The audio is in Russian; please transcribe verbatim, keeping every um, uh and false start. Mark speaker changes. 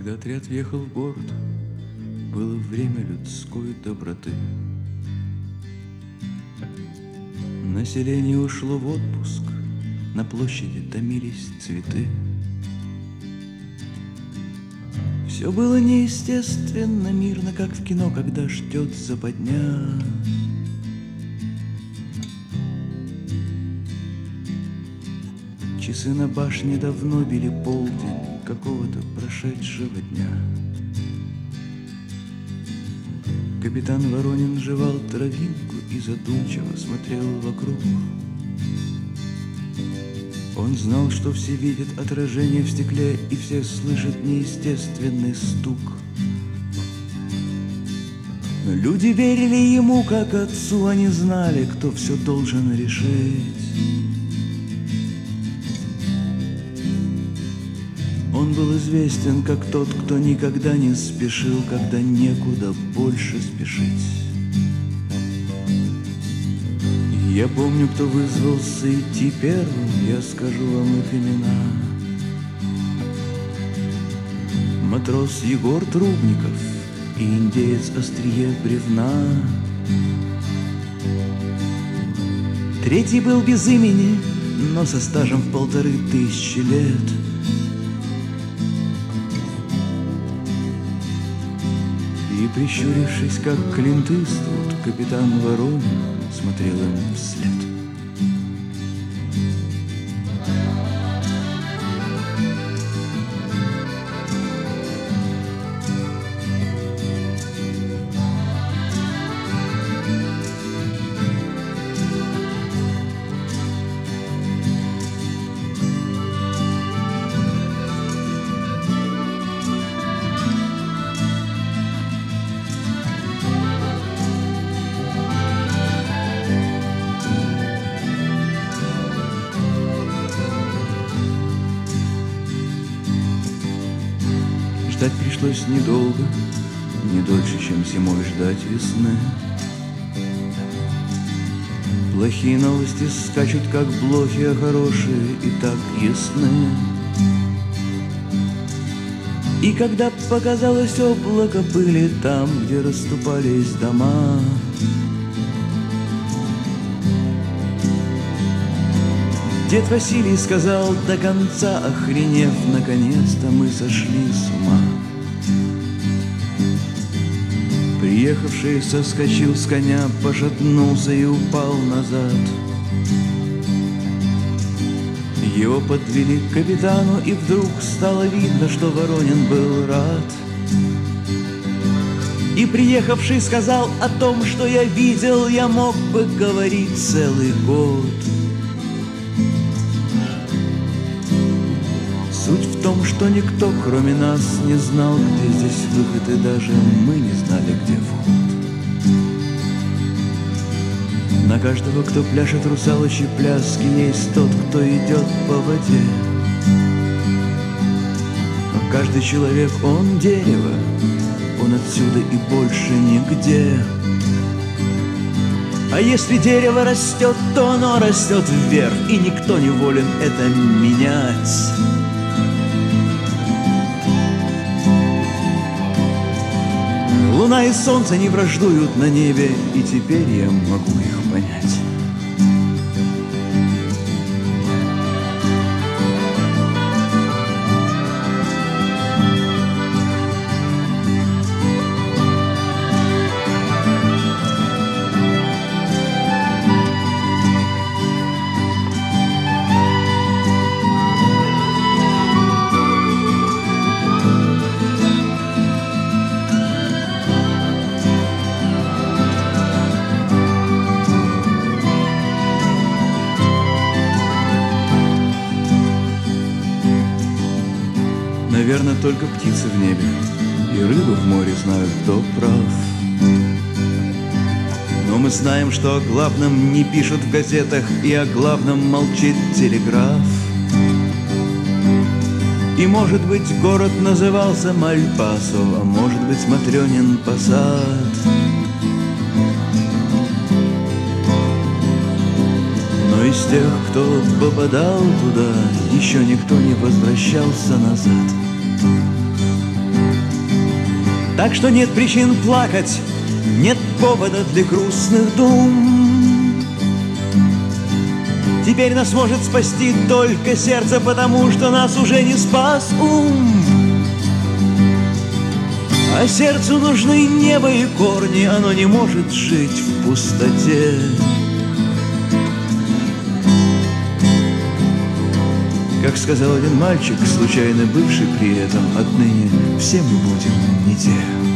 Speaker 1: Когда отряд въехал в город, было время людской доброты. Население ушло в отпуск, на площади томились цветы. Все было неестественно, мирно, как в кино, когда ждет западня. Часы на башне давно били полдень какого-то прошедшего дня. Капитан Воронин жевал травинку и задумчиво смотрел вокруг. Он знал, что все видят отражение в стекле, и все слышат неестественный стук. Но люди верили ему, как отцу, они знали, кто все должен решить. Он был известен как тот, кто никогда не спешил, когда некуда больше спешить. Я помню, кто вызвался идти первым, я скажу вам их имена. Матрос Егор Трубников и индеец Острие Бревна. Третий был без имени, но со стажем в полторы тысячи лет. И, прищурившись, как Клинт Иствуд, капитан Воронин смотрел им вслед. Ждать пришлось недолго, не дольше, чем зимой ждать весны. Плохие новости скачут, как блохи, а хорошие и так ясны. И когда показалось облако пыли там, где расступались дома, дед Василий сказал до конца, охренев, наконец-то мы сошли с ума. Приехавший соскочил с коня, пошатнулся и упал назад. Его подвели к капитану, и вдруг стало видно, что Воронин был рад. И приехавший сказал о том, что я видел, я мог бы говорить целый год. Суть в том, что никто, кроме нас, не знал, где здесь выход, и даже мы не знали, где вход. На каждого, кто пляшет русалочьи пляски, есть тот, кто идет по воде. Но каждый человек, он дерево, он отсюда и больше нигде. А если дерево растет, то оно растет вверх, и никто не волен это менять. Луна и солнце не враждуют на небе, и теперь я могу их понять. Наверное, только птицы в небе и рыбы в море знают, кто прав. Но мы знаем, что о главном не пишут в газетах, и о главном молчит телеграф. И, может быть, город назывался Мальпасо, а может быть, Матрёнин посад. Но из тех, кто попадал туда, еще никто не возвращался назад. Так что нет причин плакать, нет повода для грустных дум. Теперь нас может спасти только сердце, потому что нас уже не спас ум. А сердцу нужны небо и корни, оно не может жить в пустоте. Как сказал один мальчик, случайно бывший при этом, отныне все мы будем не те.